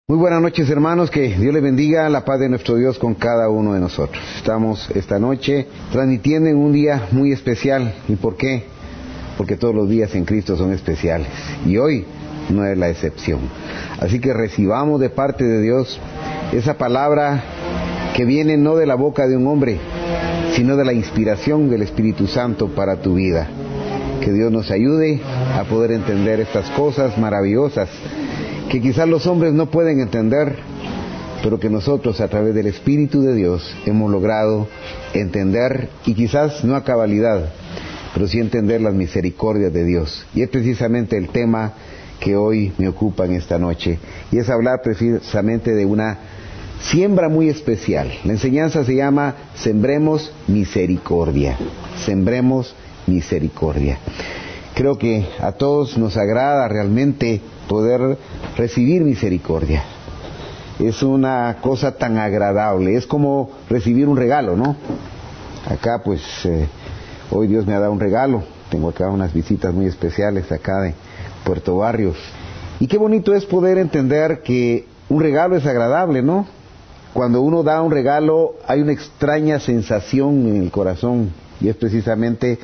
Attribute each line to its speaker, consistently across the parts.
Speaker 1: Muy buenas noches, hermanos, que Dios les bendiga, la paz de nuestro Dios con cada uno de nosotros. Estamos esta noche transmitiendo en un día muy especial. ¿Y por qué? Porque todos los días en Cristo son especiales y hoy no es la excepción. Así que recibamos de parte de Dios esa palabra que viene no de la boca de un hombre, sino de la inspiración del Espíritu Santo para tu vida. Que Dios nos ayude a poder entender estas cosas maravillosas que quizás los hombres no pueden entender, pero que nosotros a través del Espíritu de Dios hemos logrado entender, y quizás no a cabalidad, pero sí entender las misericordias de Dios. Y es precisamente el tema que hoy me ocupa en esta noche, y es hablar precisamente de una siembra muy especial. La enseñanza se llama Sembremos Misericordia. Sembremos Misericordia. Creo que a todos nos agrada realmente poder recibir misericordia. Es una cosa tan agradable, es como recibir un regalo, ¿no? Acá pues hoy Dios me ha dado un regalo. Tengo acá unas visitas muy especiales acá de Puerto Barrios. Y qué bonito es poder entender que un regalo es agradable, ¿no? Cuando uno da un regalo hay una extraña sensación en el corazón, y es precisamente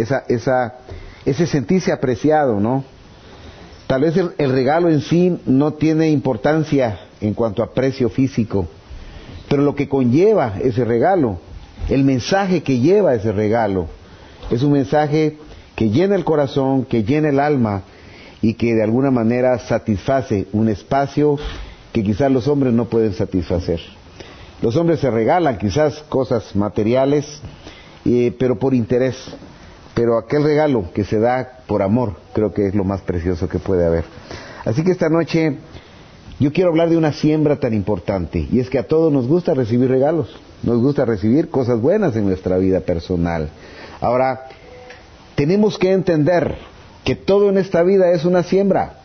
Speaker 1: ese sentirse apreciado, ¿no? Tal vez el regalo en sí no tiene importancia en cuanto a precio físico, pero lo que conlleva ese regalo, el mensaje que lleva ese regalo, es un mensaje que llena el corazón, que llena el alma, y que de alguna manera satisface un espacio que quizás los hombres no pueden satisfacer. Los hombres se regalan quizás cosas materiales, pero por interés. Pero aquel regalo que se da por amor, creo que es lo más precioso que puede haber. Así que esta noche yo quiero hablar de una siembra tan importante, y es que a todos nos gusta recibir regalos, nos gusta recibir cosas buenas en nuestra vida personal. Ahora, tenemos que entender que todo en esta vida es una siembra.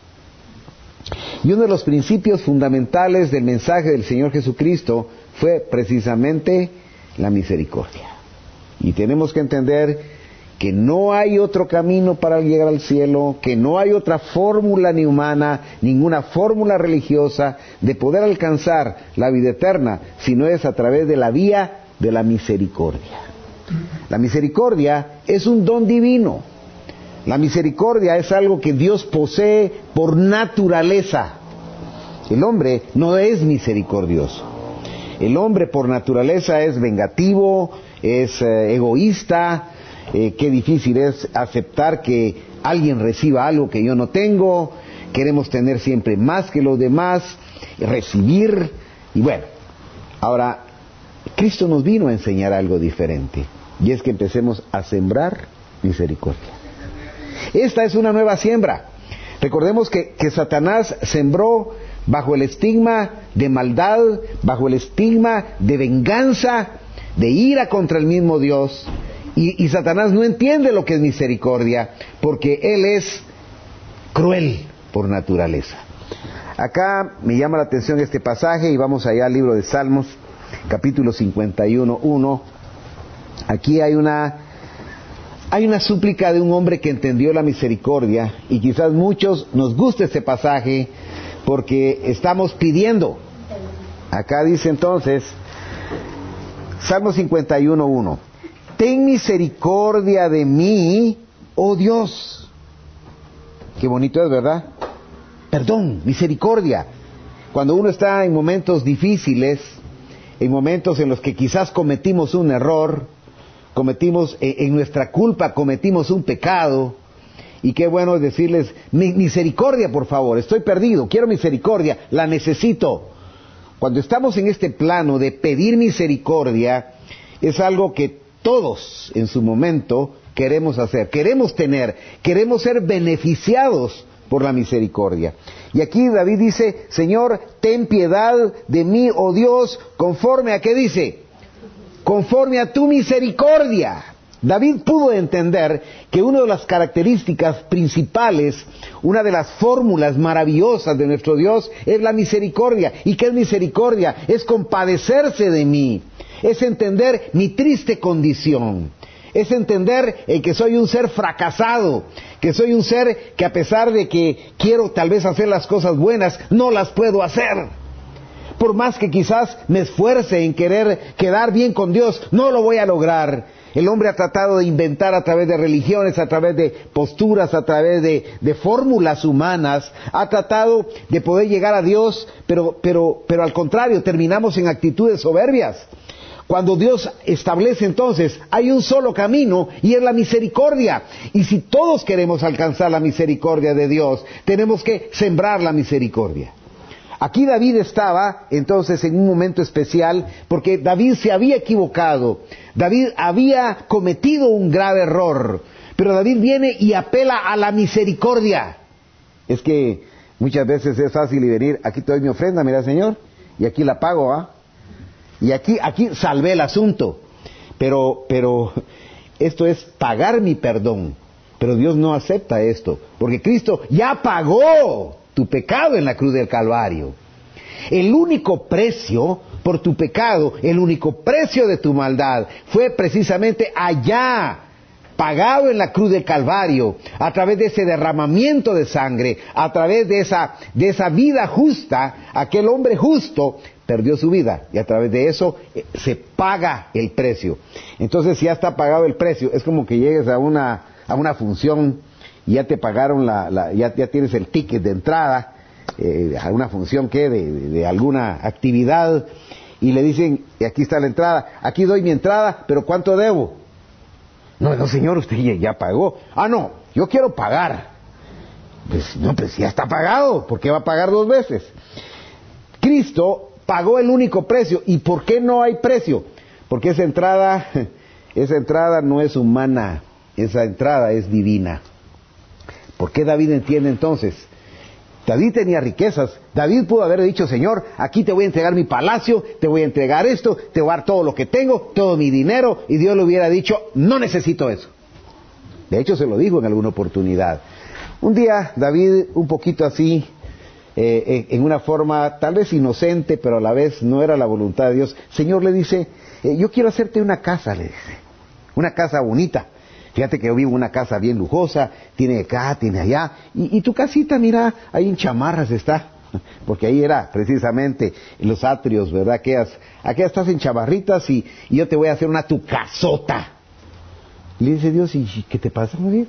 Speaker 1: Y uno de los principios fundamentales del mensaje del Señor Jesucristo fue precisamente la misericordia. Y tenemos que entender que no hay otro camino para llegar al cielo, que no hay otra fórmula ni humana, ninguna fórmula religiosa de poder alcanzar la vida eterna, sino es a través de la vía de la misericordia. La misericordia es un don divino. La misericordia es algo que Dios posee por naturaleza. El hombre no es misericordioso. El hombre por naturaleza es vengativo, es egoísta. Qué difícil es aceptar que alguien reciba algo que yo no tengo. Queremos tener siempre más que los demás, recibir. Y bueno, ahora Cristo nos vino a enseñar algo diferente, y es que empecemos a sembrar misericordia. Esta es una nueva siembra. Recordemos que Satanás sembró bajo el estigma de maldad, bajo el estigma de venganza, de ira contra el mismo Dios. Y Satanás no entiende lo que es misericordia, porque él es cruel por naturaleza. Acá me llama la atención este pasaje, y vamos allá al libro de Salmos, capítulo 51:1. Aquí hay una súplica de un hombre que entendió la misericordia, y quizás muchos nos guste este pasaje porque estamos pidiendo. Acá dice entonces, Salmo 51:1. Ten misericordia de mí, oh Dios. Qué bonito es, ¿verdad? Perdón, misericordia. Cuando uno está en momentos difíciles, en momentos en los que quizás cometimos un error, en nuestra culpa cometimos un pecado, y qué bueno es decirles, misericordia por favor, estoy perdido, quiero misericordia, la necesito. Cuando estamos en este plano de pedir misericordia, es algo que todos en su momento queremos hacer, queremos tener, queremos ser beneficiados por la misericordia. Y aquí David dice, Señor, ten piedad de mí, oh Dios, conforme a, ¿qué dice? Conforme a tu misericordia. David pudo entender que una de las características principales, una de las fórmulas maravillosas de nuestro Dios es la misericordia. ¿Y qué es misericordia? Es compadecerse de mí, es entender mi triste condición, es entender que soy un ser fracasado, que soy un ser que a pesar de que quiero tal vez hacer las cosas buenas, no las puedo hacer. Por más que quizás me esfuerce en querer quedar bien con Dios, no lo voy a lograr. El hombre ha tratado de inventar a través de religiones, a través de posturas, a través de fórmulas humanas, ha tratado de poder llegar a Dios, pero al contrario, terminamos en actitudes soberbias. Cuando Dios establece entonces, hay un solo camino y es la misericordia. Y si todos queremos alcanzar la misericordia de Dios, tenemos que sembrar la misericordia. Aquí David estaba entonces en un momento especial porque David se había equivocado. David había cometido un grave error. Pero David viene y apela a la misericordia. Es que muchas veces es fácil y venir, aquí te doy mi ofrenda, mira Señor, y aquí la pago, ¿ah? Y aquí salvé el asunto. Pero esto es pagar mi perdón. Pero Dios no acepta esto, porque Cristo ya pagó tu pecado en la cruz del Calvario. El único precio por tu pecado, el único precio de tu maldad, fue precisamente allá, pagado en la cruz del Calvario, a través de ese derramamiento de sangre, a través de esa vida justa. Aquel hombre justo perdió su vida, y a través de eso se paga el precio. Entonces, si ya está pagado el precio, es como que llegues a una función y ya te pagaron ya tienes el ticket de entrada a una función de alguna actividad, y le dicen, y aquí está la entrada, aquí doy mi entrada, pero ¿cuánto debo? No señor, usted ya pagó. No, yo quiero pagar. Pues ya está pagado, ¿por qué va a pagar 2 veces? Cristo pagó el único precio. ¿Y por qué no hay precio? Porque esa entrada no es humana, esa entrada es divina. ¿Por qué David entiende entonces? David tenía riquezas. David pudo haber dicho, Señor, aquí te voy a entregar mi palacio, te voy a entregar esto, te voy a dar todo lo que tengo, todo mi dinero, y Dios le hubiera dicho, no necesito eso. De hecho, se lo dijo en alguna oportunidad. Un día, David, un poquito así, en una forma tal vez inocente, pero a la vez no era la voluntad de Dios, Señor le dice, yo quiero hacerte una casa, le dice, una casa bonita. Fíjate que yo vivo en una casa bien lujosa, tiene acá, tiene allá, y tu casita, mira, ahí en chamarras está, porque ahí era precisamente los atrios, ¿verdad? Aquí estás en chamarritas y yo te voy a hacer una tu casota. Le dice Dios, ¿y qué te pasa, David?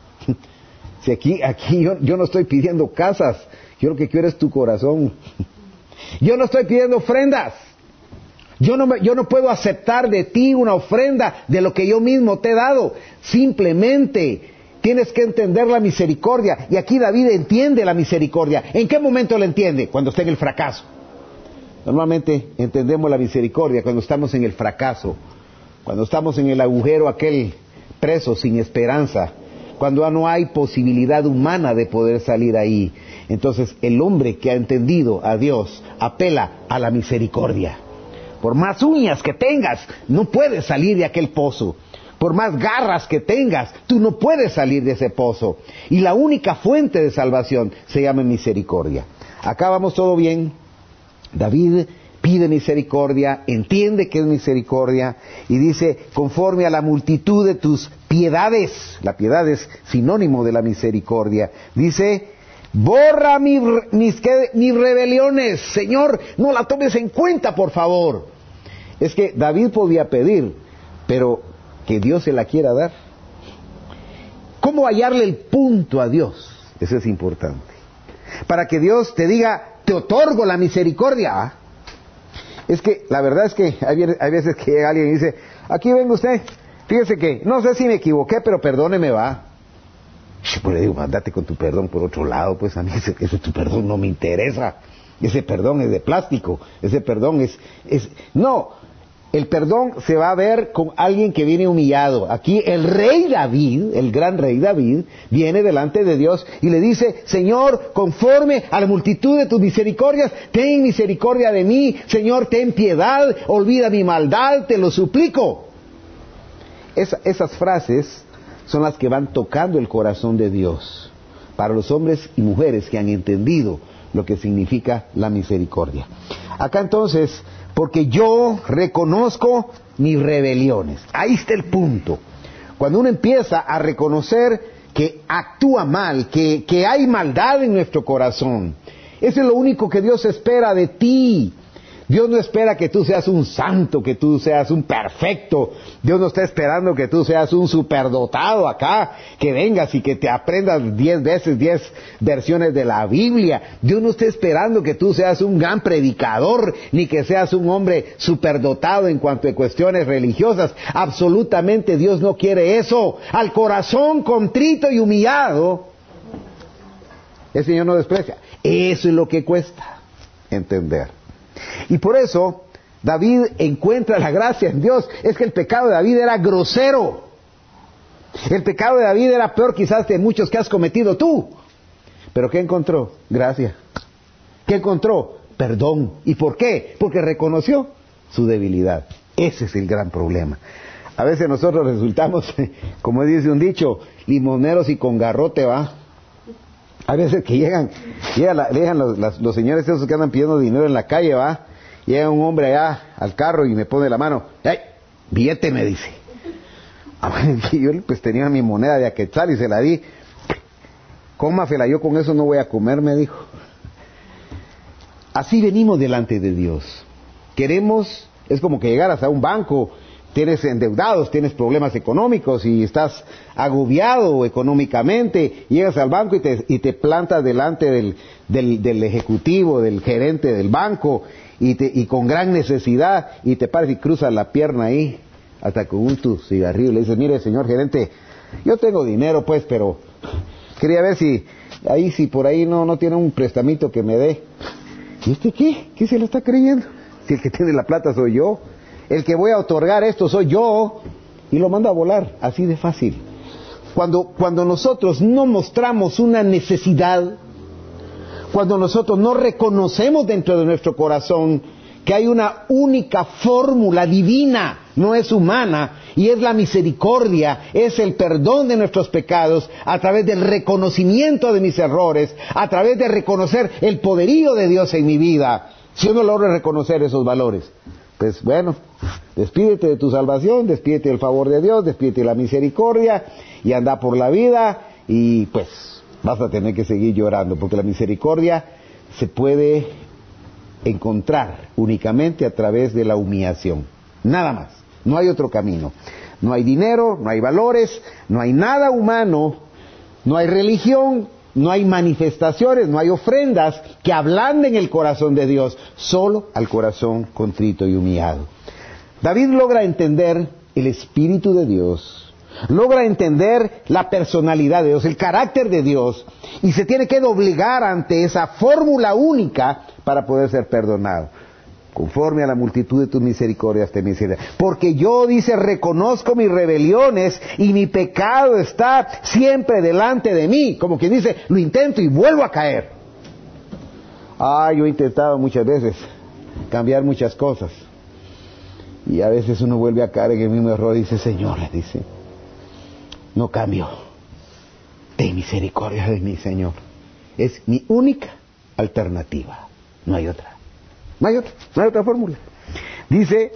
Speaker 1: Si aquí yo no estoy pidiendo casas, yo lo que quiero es tu corazón. Yo no estoy pidiendo ofrendas. Yo no puedo aceptar de ti una ofrenda de lo que yo mismo te he dado. Simplemente tienes que entender la misericordia. Y aquí David entiende la misericordia. ¿En qué momento la entiende? Cuando está en el fracaso. Normalmente entendemos la misericordia cuando estamos en el fracaso, cuando estamos en el agujero aquel preso sin esperanza, cuando no hay posibilidad humana de poder salir ahí. Entonces el hombre que ha entendido a Dios apela a la misericordia. Por más uñas que tengas, no puedes salir de aquel pozo. Por más garras que tengas, tú no puedes salir de ese pozo. Y la única fuente de salvación se llama misericordia. Acá vamos todo bien. David pide misericordia, entiende que es misericordia, y dice, conforme a la multitud de tus piedades, la piedad es sinónimo de la misericordia, dice, borra mis rebeliones, Señor, no la tomes en cuenta, por favor. Es que David podía pedir, pero que Dios se la quiera dar. ¿Cómo hallarle el punto a Dios? Eso es importante. Para que Dios te diga, te otorgo la misericordia. Es que la verdad es que hay veces que alguien dice, aquí venga usted, fíjese que no sé si me equivoqué, pero perdóneme, va. Pues le digo, mándate con tu perdón por otro lado, pues a mí ese tu perdón no me interesa. Ese perdón es de plástico, ese perdón es... No, el perdón se va a ver con alguien que viene humillado. Aquí el rey David, el gran rey David, viene delante de Dios y le dice, Señor, conforme a la multitud de tus misericordias, ten misericordia de mí, Señor, ten piedad, olvida mi maldad, te lo suplico. Esas frases son las que van tocando el corazón de Dios para los hombres y mujeres que han entendido lo que significa la misericordia. Acá entonces, porque yo reconozco mis rebeliones. Ahí está el punto. Cuando uno empieza a reconocer que actúa mal, que hay maldad en nuestro corazón, eso es lo único que Dios espera de ti. Dios no espera que tú seas un santo, que tú seas un perfecto. Dios no está esperando que tú seas un superdotado acá, que vengas y que te aprendas 10 veces 10 versiones de la Biblia. Dios no está esperando que tú seas un gran predicador, ni que seas un hombre superdotado en cuanto a cuestiones religiosas. Absolutamente Dios no quiere eso. Al corazón contrito y humillado, el Señor no desprecia. Eso es lo que cuesta entender. Y por eso David encuentra la gracia en Dios. Es que el pecado de David era grosero. El pecado de David era peor quizás de muchos que has cometido tú. Pero ¿qué encontró? Gracia. ¿Qué encontró? Perdón. ¿Y por qué? Porque reconoció su debilidad. Ese es el gran problema. A veces nosotros resultamos, como dice un dicho, limoneros y con garrote, ¿va? A veces que llegan los señores esos que andan pidiendo dinero en la calle, ¿va? Llega un hombre allá al carro y me pone la mano. ¡Ay! Billete, me dice. Yo pues tenía mi moneda de a quetzal y se la di. Cómafela, yo con eso no voy a comer, me dijo. Así venimos delante de Dios. Queremos, es como que llegaras a un banco, tienes endeudados, tienes problemas económicos y estás agobiado económicamente, llegas al banco y te plantas delante del ejecutivo, del gerente del banco y con gran necesidad y te paras y cruzas la pierna ahí hasta con un tu cigarrillo. Le dices, mire señor gerente, yo tengo dinero pues, pero quería ver si por ahí no tiene un prestamito que me dé. ¿Y este qué? ¿Qué se lo está creyendo? Si el que tiene la plata soy yo. El que voy a otorgar esto soy yo. Y lo manda a volar, así de fácil. Cuando nosotros no mostramos una necesidad, cuando nosotros no reconocemos dentro de nuestro corazón que hay una única fórmula divina, no es humana, y es la misericordia, es el perdón de nuestros pecados, a través del reconocimiento de mis errores, a través de reconocer el poderío de Dios en mi vida. Si yo no logro reconocer esos valores, pues bueno, despídete de tu salvación, despídete del favor de Dios, despídete de la misericordia y anda por la vida y pues vas a tener que seguir llorando, porque la misericordia se puede encontrar únicamente a través de la humillación, nada más, no hay otro camino. No hay dinero, no hay valores, no hay nada humano, no hay religión, no hay manifestaciones, no hay ofrendas que ablanden el corazón de Dios, solo al corazón contrito y humillado. David logra entender el Espíritu de Dios, logra entender la personalidad de Dios, el carácter de Dios, y se tiene que doblegar ante esa fórmula única para poder ser perdonado. Conforme a la multitud de tus misericordias te misericordia. Porque yo, dice, reconozco mis rebeliones y mi pecado está siempre delante de mí. Como quien dice, lo intento y vuelvo a caer. Yo he intentado muchas veces cambiar muchas cosas. Y a veces uno vuelve a caer en el mismo error y dice, Señor, dice, no cambio. Ten misericordia de mí, Señor. Es mi única alternativa. No hay otra. No hay otra fórmula. Dice,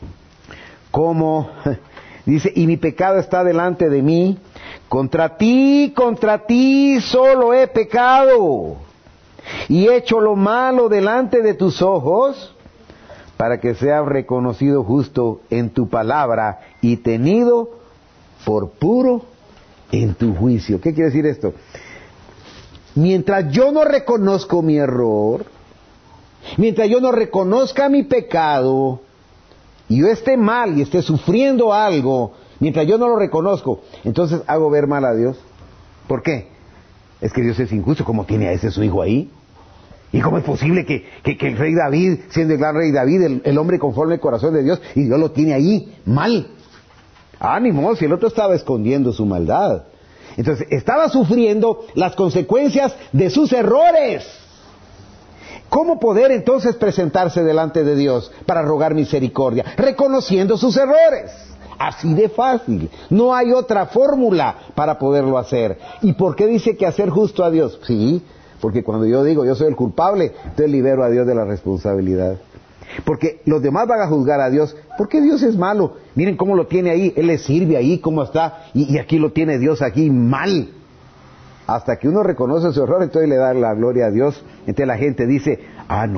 Speaker 1: y mi pecado está delante de mí, contra ti solo he pecado, y he hecho lo malo delante de tus ojos, para que sea reconocido justo en tu palabra, y tenido por puro en tu juicio. ¿Qué quiere decir esto? Mientras yo no reconozco mi error, mientras yo no reconozca mi pecado, y yo esté mal y esté sufriendo algo, mientras yo no lo reconozco, entonces hago ver mal a Dios. ¿Por qué? Es que Dios es injusto, como tiene a ese su hijo ahí. ¿Y cómo es posible que el rey David, siendo el gran rey David, el hombre conforme al corazón de Dios, y Dios lo tiene ahí mal? Ni modo, si el otro estaba escondiendo su maldad. Entonces, estaba sufriendo las consecuencias de sus errores. ¿Cómo poder entonces presentarse delante de Dios para rogar misericordia? Reconociendo sus errores. Así de fácil. No hay otra fórmula para poderlo hacer. ¿Y por qué dice que hacer justo a Dios? Sí, porque cuando yo digo yo soy el culpable, entonces libero a Dios de la responsabilidad. Porque los demás van a juzgar a Dios. ¿Por qué Dios es malo? Miren cómo lo tiene ahí. Él le sirve ahí, cómo está. Y aquí lo tiene Dios aquí mal. Hasta que uno reconoce su error, entonces le da la gloria a Dios. Entonces la gente dice, no,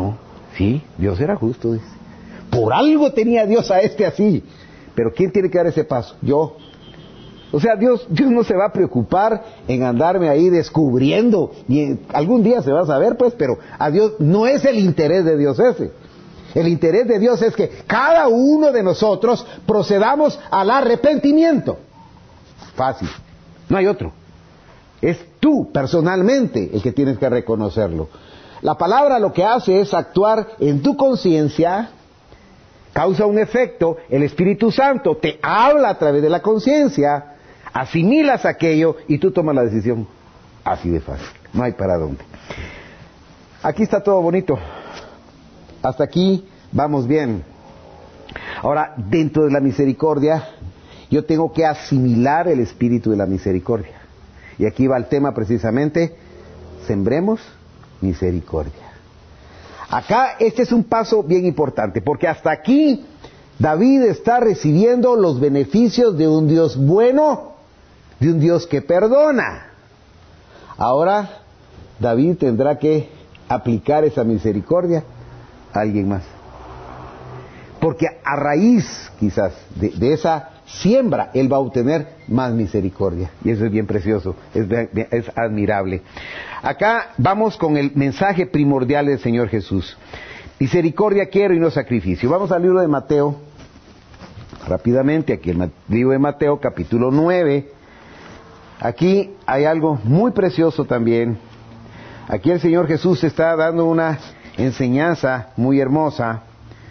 Speaker 1: Sí, Dios era justo, dice. Por algo tenía Dios a este así. Pero ¿quién tiene que dar ese paso? Yo. O sea, Dios no se va a preocupar en andarme ahí descubriendo, y algún día se va a saber, pues, pero a Dios no es el interés de Dios ese. El interés de Dios es que cada uno de nosotros procedamos al arrepentimiento. Fácil, no hay otro. Es tú personalmente el que tienes que reconocerlo. La palabra lo que hace es actuar en tu conciencia, causa un efecto, el Espíritu Santo te habla a través de la conciencia, asimilas aquello y tú tomas la decisión. Así de fácil, no hay para dónde. Aquí está todo bonito. Hasta aquí vamos bien. Ahora, dentro de la misericordia, yo tengo que asimilar el espíritu de la misericordia. Y aquí va el tema precisamente, sembremos misericordia. Acá este es un paso bien importante, porque hasta aquí David está recibiendo los beneficios de un Dios bueno, de un Dios que perdona. Ahora David tendrá que aplicar esa misericordia a alguien más. Porque a raíz quizás de esa siembra, él va a obtener más misericordia. Y eso es bien precioso, es admirable. Acá vamos con el mensaje primordial del Señor Jesús. Misericordia quiero y no sacrificio. Vamos al libro de Mateo, rápidamente, aquí el libro de Mateo, capítulo 9. Aquí hay algo muy precioso también. Aquí el Señor Jesús está dando una enseñanza muy hermosa.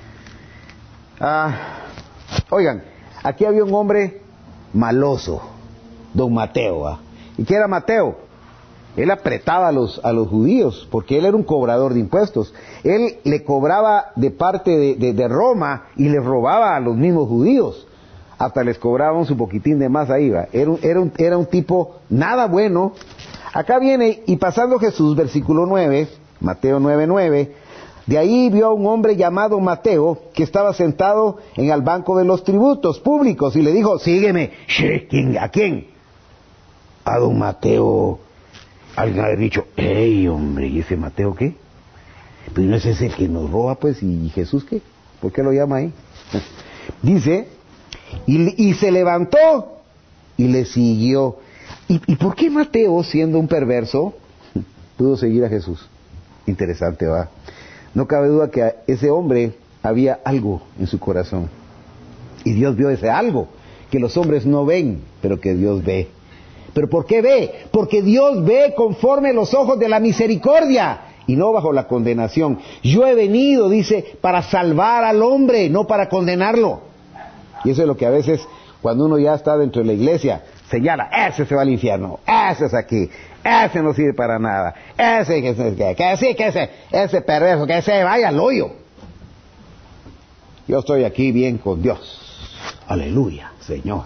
Speaker 1: Oigan, aquí había un hombre maloso, don Mateo. ¿Y qué era Mateo? Él apretaba a los judíos, porque él era un cobrador de impuestos. Él le cobraba de parte de Roma y les robaba a los mismos judíos. Hasta les cobraban su poquitín de más ahí, ¿va? Era un tipo nada bueno. Acá viene, y pasando Jesús, versículo 9, Mateo 9:9, de ahí vio a un hombre llamado Mateo, que estaba sentado en el banco de los tributos públicos, y le dijo, sígueme. ¿A quién? A don Mateo. Alguien haber dicho, ¡ey, hombre! ¿Y ese Mateo qué? Pues no es ese el que nos roba, pues, ¿y Jesús qué? ¿Por qué lo llama ahí? Dice, y se levantó y le siguió. ¿Y por qué Mateo, siendo un perverso, pudo seguir a Jesús? Interesante, ¿va? No cabe duda que a ese hombre había algo en su corazón. Y Dios vio ese algo, que los hombres no ven, pero que Dios ve. ¿Pero por qué ve? Porque Dios ve conforme los ojos de la misericordia y no bajo la condenación. Yo he venido, dice, para salvar al hombre, no para condenarlo. Y eso es lo que a veces, cuando uno ya está dentro de la iglesia, señala, ese se va al infierno, ese es aquí, ese no sirve para nada, ese perverso, que se vaya al hoyo. Yo estoy aquí bien con Dios. Aleluya, Señor.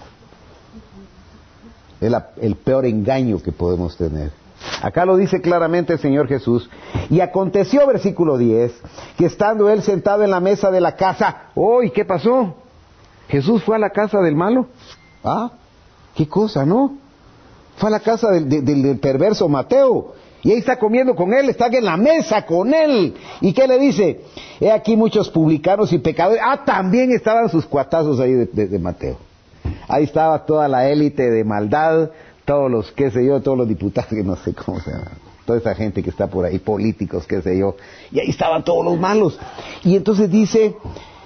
Speaker 1: Es el peor engaño que podemos tener. Acá lo dice claramente el Señor Jesús. Y aconteció, versículo 10, que estando él sentado en la mesa de la casa, ¿y qué pasó? Jesús fue a la casa del malo. ¿Qué cosa, no? Fue a la casa del perverso Mateo. Y ahí está comiendo con él, está en la mesa con él. ¿Y qué le dice? He aquí muchos publicanos y pecadores. También estaban sus cuatazos ahí de Mateo. Ahí estaba toda la élite de maldad, todos los, qué sé yo, todos los diputados, que no sé cómo se llama, toda esa gente que está por ahí, políticos, qué sé yo, y ahí estaban todos los malos. Y entonces dice,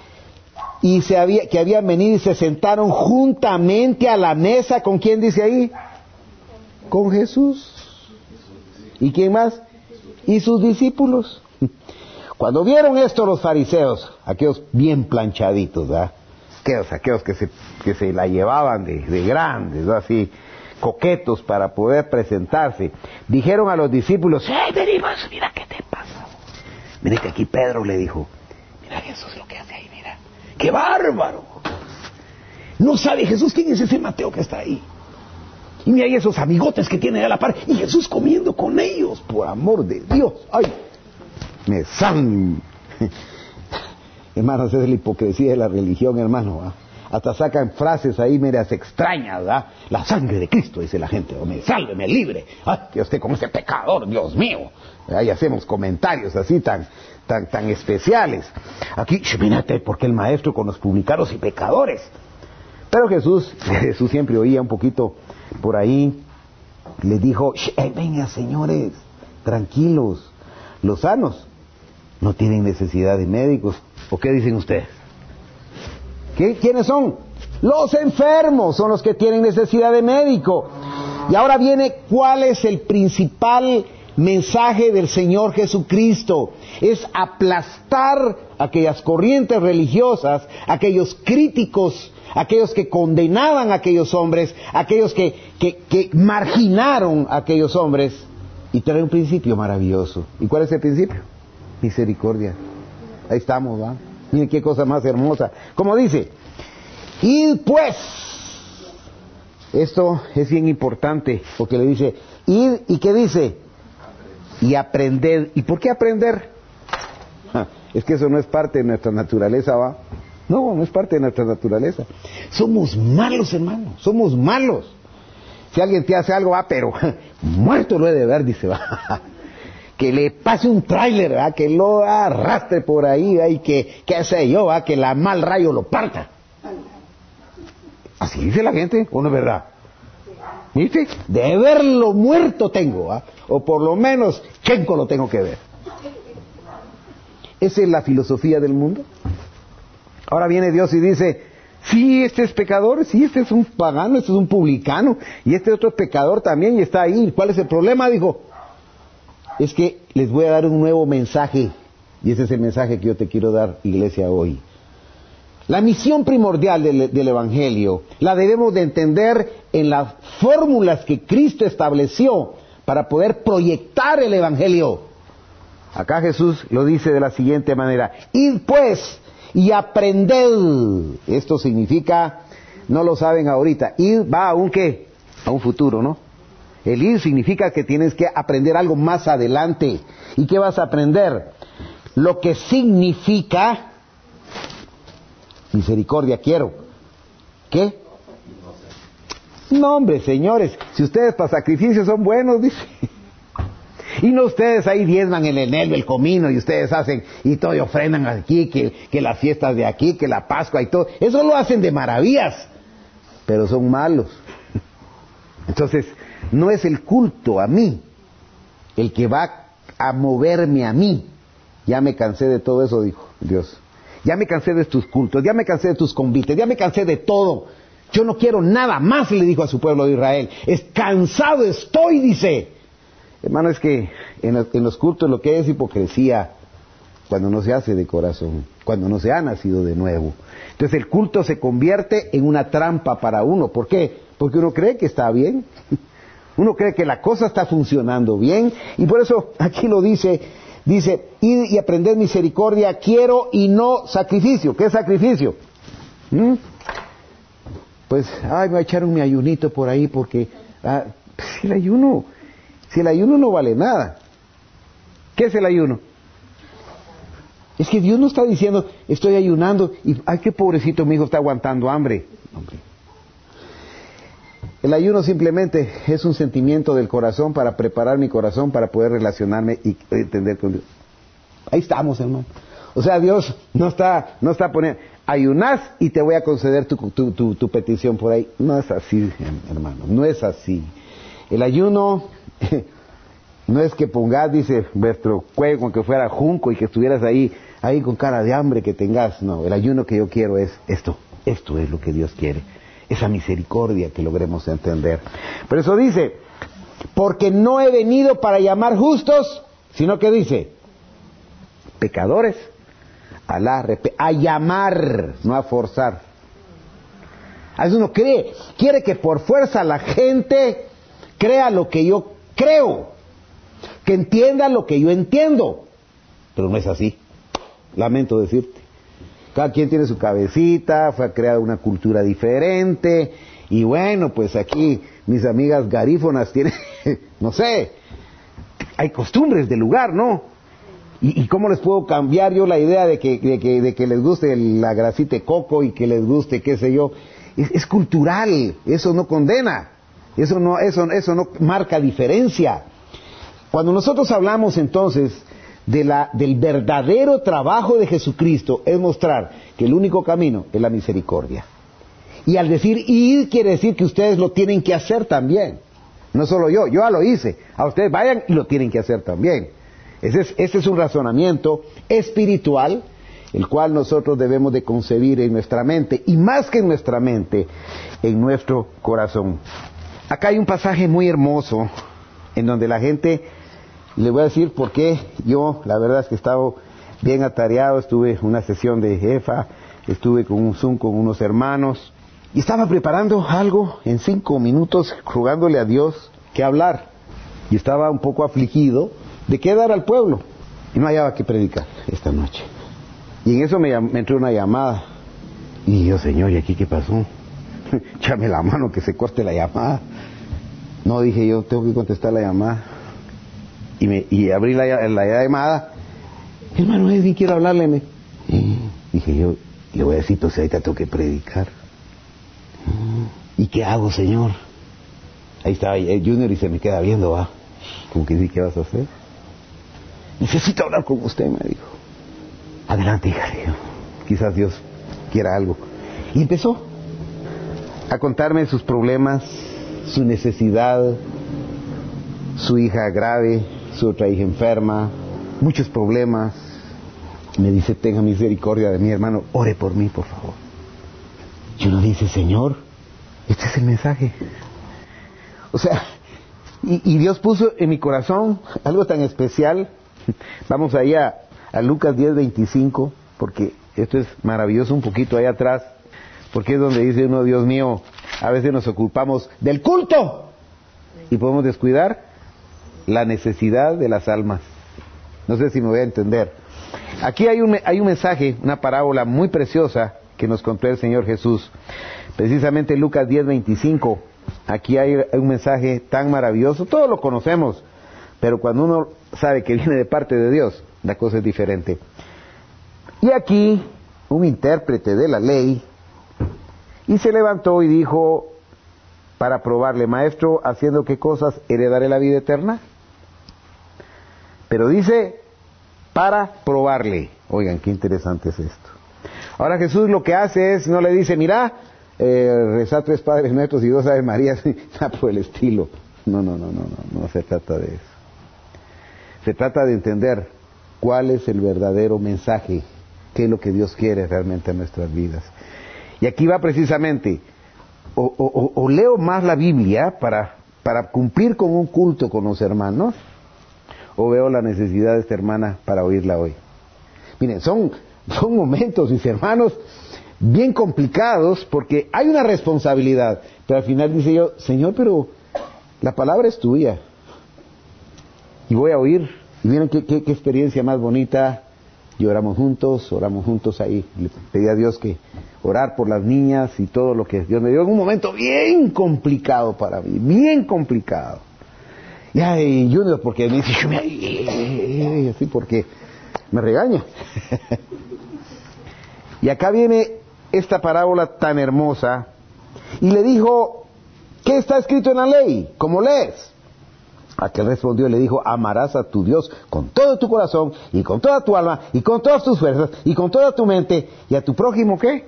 Speaker 1: que habían venido y se sentaron juntamente a la mesa, ¿con quién dice ahí? Con Jesús. ¿Y quién más? Y sus discípulos. Cuando vieron esto los fariseos, aquellos bien planchaditos, ¿verdad? Aquellos que se la llevaban de grandes, ¿no? Así, coquetos para poder presentarse, dijeron a los discípulos, venimos, mira qué te pasa. Mira que aquí Pedro le dijo, mira Jesús lo que hace ahí, mira, qué bárbaro. No sabe Jesús quién es ese Mateo que está ahí. Y mira ahí esos amigotes que tiene a la par, y Jesús comiendo con ellos, por amor de Dios. Ay, me sangre. Hermanos, esa es la hipocresía de la religión, hermano, ¿eh? Hasta sacan frases ahí medias extrañas, ¿verdad? La sangre de Cristo, dice la gente, me salve, me libre. Ay, que usted como ese pecador, Dios mío. Ahí hacemos comentarios así tan tan especiales. Aquí, mírate, porque el maestro con los publicanos y pecadores. Pero Jesús siempre oía un poquito por ahí, les dijo, venga señores, tranquilos, los sanos no tienen necesidad de médicos. ¿O qué dicen ustedes? ¿Quiénes son? Los enfermos son los que tienen necesidad de médico. Y ahora viene, ¿cuál es el principal mensaje del Señor Jesucristo? Es aplastar aquellas corrientes religiosas, aquellos críticos, aquellos que condenaban a aquellos hombres, aquellos que marginaron a aquellos hombres, y trae un principio maravilloso. ¿Y cuál es el principio? Misericordia. Ahí estamos, ¿va? Miren qué cosa más hermosa. Como dice, id pues. Esto es bien importante, porque le dice, id, ¿y qué dice? Y aprended. ¿Y por qué aprender? Es que eso no es parte de nuestra naturaleza, ¿va? No es parte de nuestra naturaleza. Somos malos, hermano, somos malos. Si alguien te hace algo, pero muerto lo he de ver, dice, va. Que le pase un tráiler, ¿va? Que lo arrastre por ahí, ¿va? Y que, qué sé yo, ¿va? Que la mal rayo lo parta. Así dice la gente, ¿o no es verdad? ¿Viste? De verlo muerto tengo, ¿va? O por lo menos, Kenko lo tengo que ver. Esa es la filosofía del mundo. Ahora viene Dios y dice, sí, este es pecador, sí, este es un pagano, este es un publicano, y este otro es pecador también, y está ahí. ¿Cuál es el problema? Dijo, es que les voy a dar un nuevo mensaje, y ese es el mensaje que yo te quiero dar, iglesia, hoy. La misión primordial del Evangelio la debemos de entender en las fórmulas que Cristo estableció para poder proyectar el Evangelio. Acá Jesús lo dice de la siguiente manera, id pues y aprended. Esto significa, no lo saben ahorita, id va a un ¿qué? A un futuro, ¿no? El ir significa que tienes que aprender algo más adelante. ¿Y qué vas a aprender? Lo que significa misericordia quiero. ¿Qué? No, hombre, señores, si ustedes para sacrificios son buenos, dice. Y no ustedes ahí diezman el eneldo, el comino, y ustedes hacen, y todo, y ofrendan aquí, que las fiestas de aquí, que la Pascua y todo. Eso lo hacen de maravillas, pero son malos. Entonces, no es el culto a mí el que va a moverme a mí. Ya me cansé de todo eso, dijo Dios. Ya me cansé de tus cultos, ya me cansé de tus convites, ya me cansé de todo. Yo no quiero nada más, le dijo a su pueblo de Israel. Cansado estoy, dice. Hermano, es que en los cultos lo que es hipocresía, cuando no se hace de corazón, cuando no se ha nacido de nuevo. Entonces el culto se convierte en una trampa para uno. ¿Por qué? Porque uno cree que está bien. Uno cree que la cosa está funcionando bien. Y por eso aquí lo dice, id y aprended misericordia, quiero y no sacrificio. ¿Qué es sacrificio? Pues, me voy a echar un ayunito por ahí porque si el ayuno no vale nada. ¿Qué es el ayuno? Es que Dios no está diciendo, estoy ayunando y, ay, qué pobrecito mi hijo está aguantando hambre. Hombre. El ayuno simplemente es un sentimiento del corazón para preparar mi corazón para poder relacionarme y entender con Dios. Ahí estamos, hermano. O sea, Dios no está poniendo, ayunás y te voy a conceder tu petición por ahí. No es así, hermano, no es así. El ayuno no es que pongas, dice, vuestro cuello con que fuera junco y que estuvieras ahí con cara de hambre que tengas. No, el ayuno que yo quiero es esto es lo que Dios quiere. Esa misericordia que logremos entender. Por eso dice, porque no he venido para llamar justos, sino que dice, pecadores, a llamar, no a forzar. A veces uno quiere que por fuerza la gente crea lo que yo creo, que entienda lo que yo entiendo, pero no es así. Lamento decirte. Cada quien tiene su cabecita, fue creada una cultura diferente, y bueno, pues aquí mis amigas garífonas tienen, no sé, hay costumbres del lugar, ¿no? ¿Y cómo les puedo cambiar yo la idea de que les guste la grasita de coco y que les guste, qué sé yo? Es cultural, eso no condena, eso no marca diferencia. Cuando nosotros hablamos entonces del verdadero trabajo de Jesucristo es mostrar que el único camino es la misericordia. Y al decir ir, quiere decir que ustedes lo tienen que hacer también. No solo yo ya lo hice. A ustedes vayan y lo tienen que hacer también. Ese es un razonamiento espiritual, el cual nosotros debemos de concebir en nuestra mente, y más que en nuestra mente, en nuestro corazón. Acá hay un pasaje muy hermoso, en donde la gente, le voy a decir por qué yo, la verdad es que estaba bien atareado, estuve en una sesión de jefa, estuve con un Zoom con unos hermanos, y estaba preparando algo en 5 minutos, rogándole a Dios que hablar, y estaba un poco afligido de qué dar al pueblo, y no hallaba qué predicar esta noche. Y en eso me entró una llamada, y yo, Señor, ¿y aquí qué pasó? Échame la mano que se corte la llamada. No, dije yo, tengo que contestar la llamada. Y abrí la llamada. Hermano Edwin, quiero hablarle. Dije yo, le voy a decir, pues ahorita tengo que predicar. ¿Y qué hago, Señor? Ahí estaba el Junior y se me queda viendo, va. Como que sí, ¿qué vas a hacer? Necesito hablar con usted, me dijo. Adelante, hija, dijo. Quizás Dios quiera algo. Y empezó a contarme sus problemas, su necesidad, su hija grave, su otra hija enferma, muchos problemas. Me dice, tenga misericordia de mí, hermano, ore por mí, por favor. Y uno dice, Señor, este es el mensaje. O sea, y Dios puso en mi corazón algo tan especial. Vamos allá a Lucas 10:25, porque esto es maravilloso, un poquito allá atrás, porque es donde dice uno, Dios mío, a veces nos ocupamos del culto y podemos descuidar la necesidad de las almas. No sé si me voy a entender. Aquí hay un mensaje, una parábola muy preciosa que nos contó el Señor Jesús. Precisamente Lucas 10:25. Aquí hay un mensaje tan maravilloso. Todos lo conocemos, pero cuando uno sabe que viene de parte de Dios, la cosa es diferente. Y aquí, un intérprete de la ley, y se levantó y dijo, para probarle, Maestro, ¿haciendo qué cosas heredaré la vida eterna? Pero dice, para probarle. Oigan, qué interesante es esto. Ahora Jesús lo que hace es, no le dice, mira, rezar 3 Padres Nuestros y 2 Ave Marías, nada por el estilo. No se trata de eso. Se trata de entender cuál es el verdadero mensaje, qué es lo que Dios quiere realmente en nuestras vidas. Y aquí va precisamente, o leo más la Biblia para cumplir con un culto con los hermanos, o veo la necesidad de esta hermana para oírla hoy. Miren, son momentos, mis hermanos, bien complicados, porque hay una responsabilidad, pero al final dice yo, Señor, pero la palabra es tuya, y voy a oír, y miren qué experiencia más bonita. Y oramos juntos ahí. Le pedí a Dios que orar por las niñas y todo lo que Dios me dio en un momento bien complicado para mí, bien complicado. Y ay, Junior, porque me dice, así porque me regaña. Y acá viene esta parábola tan hermosa, y le dijo, ¿qué está escrito en la ley? ¿Cómo lees? Aquel respondió y le dijo, amarás a tu Dios con todo tu corazón, y con toda tu alma, y con todas tus fuerzas, y con toda tu mente, y a tu prójimo, ¿qué?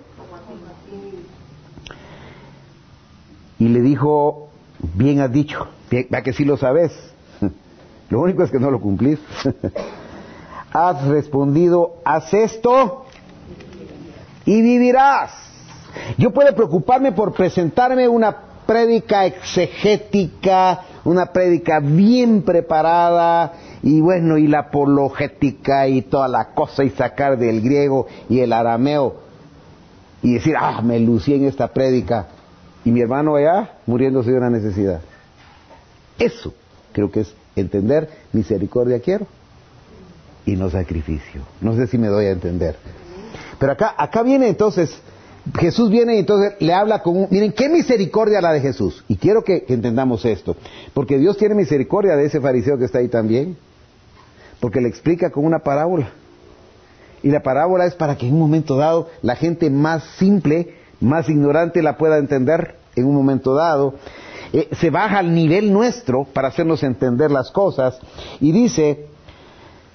Speaker 1: Y le dijo, bien has dicho, vea que sí lo sabes, lo único es que no lo cumplís. Has respondido, haz esto, y vivirás. Yo puedo preocuparme por presentarme una prédica exegética, una prédica bien preparada, y bueno, y la apologética y toda la cosa, y sacar del griego y el arameo, y decir, me lucí en esta prédica, y mi hermano allá muriéndose de una necesidad. Eso creo que es entender, misericordia quiero, y no sacrificio. No sé si me doy a entender. Pero acá viene entonces, Jesús viene y entonces le habla miren qué misericordia la de Jesús. Y quiero que entendamos esto, porque Dios tiene misericordia de ese fariseo que está ahí también, porque le explica con una parábola. Y la parábola es para que en un momento dado la gente más simple, más ignorante la pueda entender en un momento dado. Se baja al nivel nuestro para hacernos entender las cosas, y dice,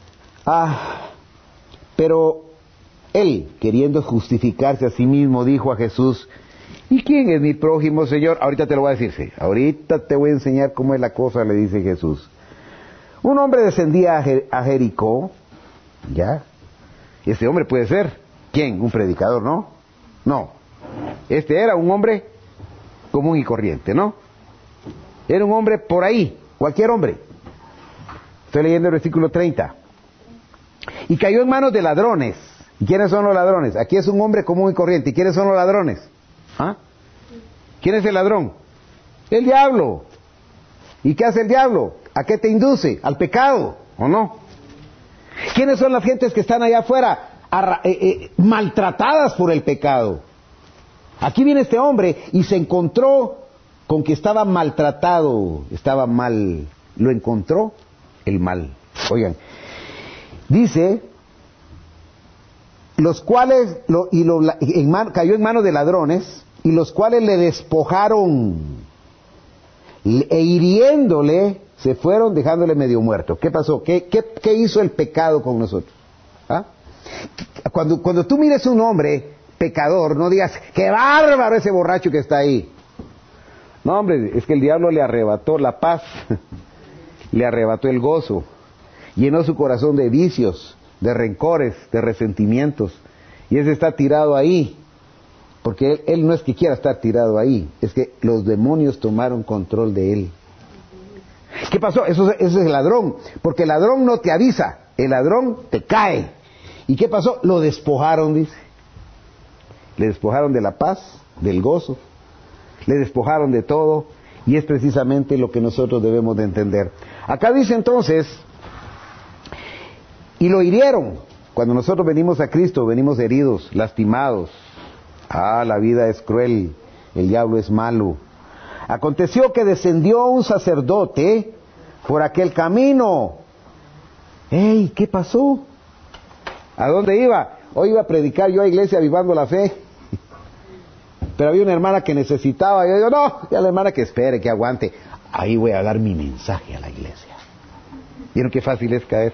Speaker 1: Pero él, queriendo justificarse a sí mismo, dijo a Jesús: ¿y quién es mi prójimo, Señor? Ahorita te lo voy a decir, sí. Ahorita te voy a enseñar cómo es la cosa, le dice Jesús. Un hombre descendía a Jericó, ¿ya? Ese hombre puede ser, ¿quién? Un predicador, ¿no? No. Este era un hombre común y corriente, ¿no? Era un hombre por ahí, cualquier hombre. Estoy leyendo el versículo 30. Y cayó en manos de ladrones. ¿Y quiénes son los ladrones? Aquí es un hombre común y corriente. ¿Y quiénes son los ladrones? ¿Ah? ¿Quién es el ladrón? El diablo. ¿Y qué hace el diablo? ¿A qué te induce? Al pecado, ¿o no? ¿Quiénes son las gentes que están allá afuera maltratadas por el pecado? Aquí viene este hombre y se encontró con que estaba maltratado, estaba mal, lo encontró el mal. Oigan, dice, los cuales cayó en manos de ladrones, y los cuales le despojaron, e hiriéndole, se fueron dejándole medio muerto. ¿Qué pasó? ¿Qué hizo el pecado con nosotros? ¿Ah? Cuando tú mires un hombre pecador, no digas: ¡qué bárbaro ese borracho que está ahí! No, hombre, es que el diablo le arrebató la paz, le arrebató el gozo, llenó su corazón de vicios, de rencores, de resentimientos, y ese está tirado ahí, porque él no es que quiera estar tirado ahí, es que los demonios tomaron control de él. ¿Qué pasó? Eso es el ladrón, porque el ladrón no te avisa, el ladrón te cae. ¿Y qué pasó? Lo despojaron, dice. Le despojaron de la paz, del gozo, le despojaron de todo, y es precisamente lo que nosotros debemos de entender. Acá dice entonces, y lo hirieron. Cuando nosotros venimos a Cristo, venimos heridos, lastimados. La vida es cruel, el diablo es malo. Aconteció que descendió un sacerdote por aquel camino. ¡Ey! ¿Qué pasó? ¿A dónde iba? Hoy iba a predicar yo a Iglesia Avivando la Fe. Pero había una hermana que necesitaba. Yo digo: no, ya la hermana que espere, que aguante. Ahí voy a dar mi mensaje a la iglesia. ¿Vieron qué fácil es caer?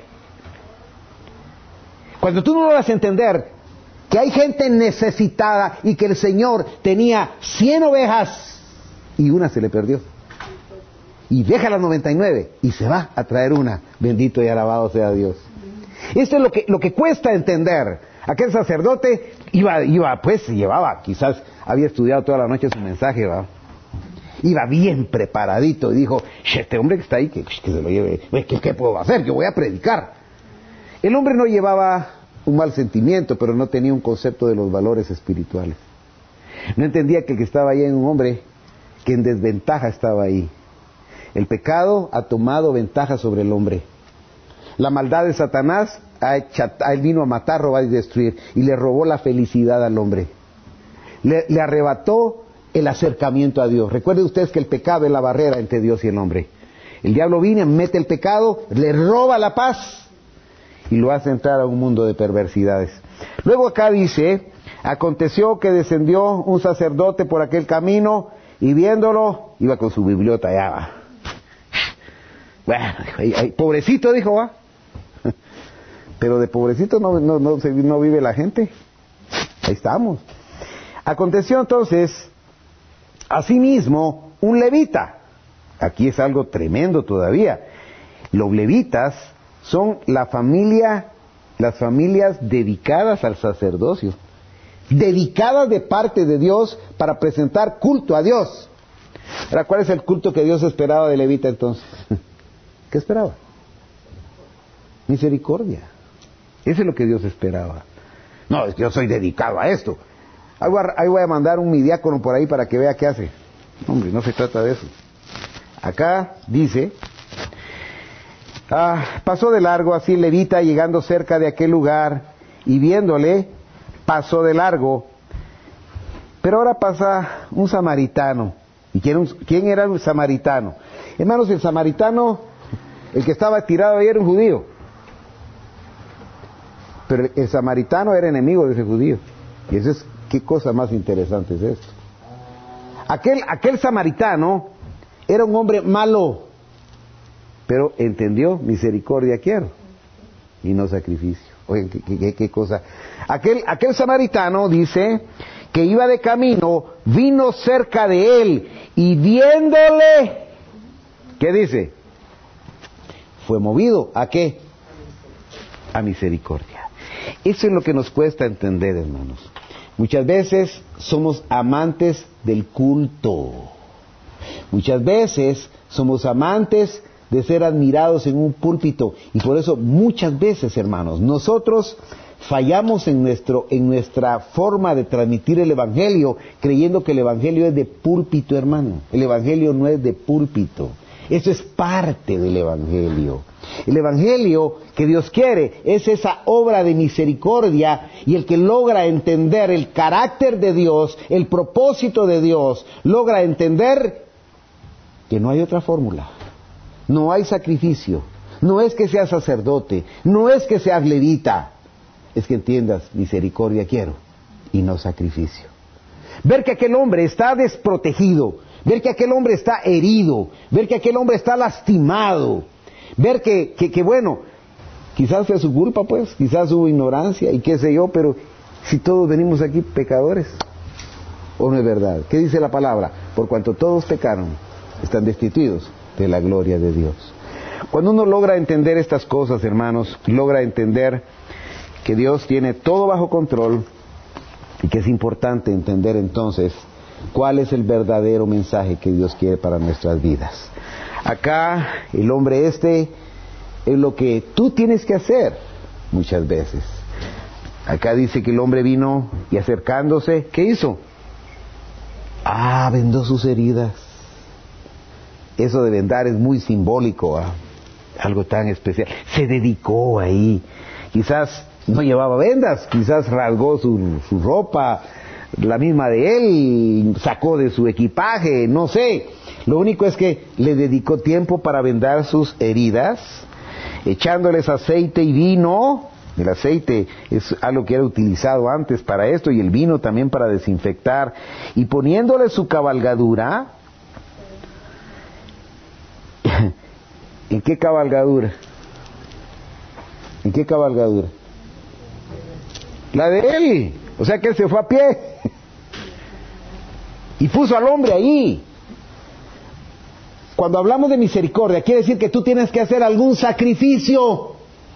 Speaker 1: Cuando tú no logras entender que hay gente necesitada y que el Señor tenía 100 ovejas y una se le perdió, y deja las 99 y se va a traer una, bendito y alabado sea Dios. Esto es lo que cuesta entender. Aquel sacerdote llevaba, quizás había estudiado toda la noche su mensaje, ¿va? Iba bien preparadito y dijo: este hombre que está ahí, que se lo lleve, ¿qué puedo hacer? Yo voy a predicar. El hombre no llevaba un mal sentimiento, pero no tenía un concepto de los valores espirituales. No entendía que el que estaba ahí era un hombre que en desventaja estaba ahí. El pecado ha tomado ventaja sobre el hombre. La maldad de Satanás él vino a matar, robar y destruir, y le robó la felicidad al hombre. Le arrebató el acercamiento a Dios. Recuerden ustedes que el pecado es la barrera entre Dios y el hombre. El diablo viene, mete el pecado, le roba la paz y lo hace entrar a un mundo de perversidades. Luego acá dice: aconteció que descendió un sacerdote por aquel camino, y viéndolo, iba con su bibliota allá. Bueno, pobrecito, dijo, va. Pero de pobrecito no vive la gente. Ahí estamos. Aconteció entonces, asimismo, un levita. Aquí es algo tremendo todavía. Los levitas son las familias dedicadas al sacerdocio, dedicadas de parte de Dios para presentar culto a Dios. Ahora, ¿cuál es el culto que Dios esperaba de levita entonces? ¿Qué esperaba? Misericordia. Eso es lo que Dios esperaba. No, es que yo soy dedicado a esto. Ahí voy a mandar un mi diácono por ahí para que vea qué hace. Hombre, no se trata de eso. Acá dice: pasó de largo así el levita, llegando cerca de aquel lugar, y viéndole, pasó de largo. Pero ahora pasa un samaritano. ¿Y quién era el samaritano? Hermanos, el samaritano, el que estaba tirado ahí, era un judío. Pero el samaritano era enemigo de ese judío. Y eso es, qué cosa más interesante es esto. Aquel samaritano era un hombre malo, pero entendió: misericordia quiero. y no sacrificio. Oigan, qué cosa. Aquel samaritano dice que iba de camino, vino cerca de él y viéndole, ¿qué dice? Fue movido, ¿a qué? A misericordia. Eso es lo que nos cuesta entender, hermanos. Muchas veces somos amantes del culto. Muchas veces somos amantes de ser admirados en un púlpito. Y por eso muchas veces, hermanos, nosotros fallamos en nuestra forma de transmitir el Evangelio, creyendo que el Evangelio es de púlpito, hermano. El Evangelio no es de púlpito. Eso es parte del Evangelio. El Evangelio que Dios quiere es esa obra de misericordia, y el que logra entender el carácter de Dios, el propósito de Dios, logra entender que no hay otra fórmula, no hay sacrificio, no es que seas sacerdote, no es que seas levita, es que entiendas, misericordia quiero y no sacrificio. Ver que aquel hombre está desprotegido, ver que aquel hombre está herido, ver que aquel hombre está lastimado, ver que bueno, quizás fue su culpa, pues, quizás hubo ignorancia y qué sé yo, pero si todos venimos aquí pecadores, ¿o no es verdad? ¿Qué dice la palabra? Por cuanto todos pecaron, están destituidos de la gloria de Dios. Cuando uno logra entender estas cosas, hermanos, logra entender que Dios tiene todo bajo control, y que es importante entender entonces cuál es el verdadero mensaje que Dios quiere para nuestras vidas. Acá el hombre es lo que tú tienes que hacer muchas veces. Acá dice que el hombre vino y acercándose, ¿qué hizo? Vendó sus heridas. Eso de vendar es muy simbólico, algo tan especial. Se dedicó ahí. Quizás no llevaba vendas, quizás rasgó su ropa, la misma de él, sacó de su equipaje, no sé. Lo único es que le dedicó tiempo para vendar sus heridas, echándoles aceite y vino. El aceite es algo que era utilizado antes para esto, y el vino también para desinfectar, y poniéndole su cabalgadura. ¿En qué cabalgadura? ¿En qué cabalgadura? La de él. O sea que él se fue a pie y puso al hombre ahí. Cuando hablamos de misericordia, quiere decir que tú tienes que hacer algún sacrificio.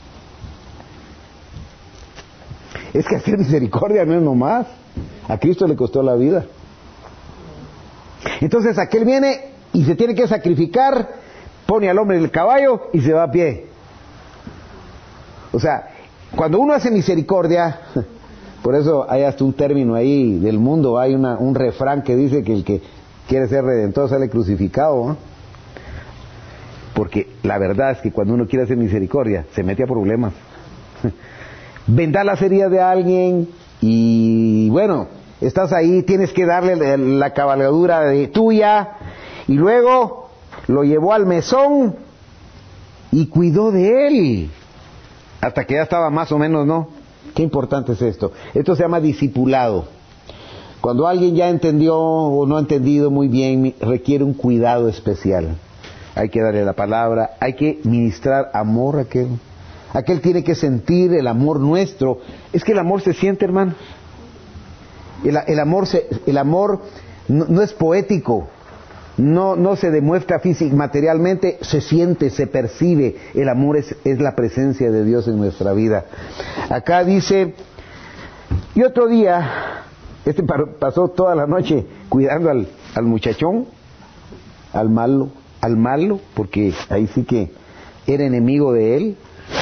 Speaker 1: Es que hacer misericordia no es nomás. A Cristo le costó la vida. Entonces aquel viene y se tiene que sacrificar, pone al hombre en el caballo y se va a pie. O sea, cuando uno hace misericordia, por eso hay hasta un término ahí del mundo, hay un refrán que dice que el que quiere ser redentor sale crucificado, ¿no? Porque la verdad es que cuando uno quiere hacer misericordia, se mete a problemas. Vendar las heridas de alguien y bueno, estás ahí, tienes que darle la cabalgadura tuya, y luego lo llevó al mesón y cuidó de él hasta que ya estaba más o menos, ¿no? Qué importante es esto. Esto se llama discipulado. Cuando alguien ya entendió o no ha entendido muy bien, requiere un cuidado especial. Hay que darle la palabra, hay que ministrar amor a aquel. Aquel tiene que sentir el amor nuestro. Es que el amor se siente, hermano. El amor no es poético. No se demuestra materialmente, se siente, se percibe. El amor es la presencia de Dios en nuestra vida. Acá dice, y otro día, pasó toda la noche cuidando al muchachón, al malo, porque ahí sí que era enemigo de él.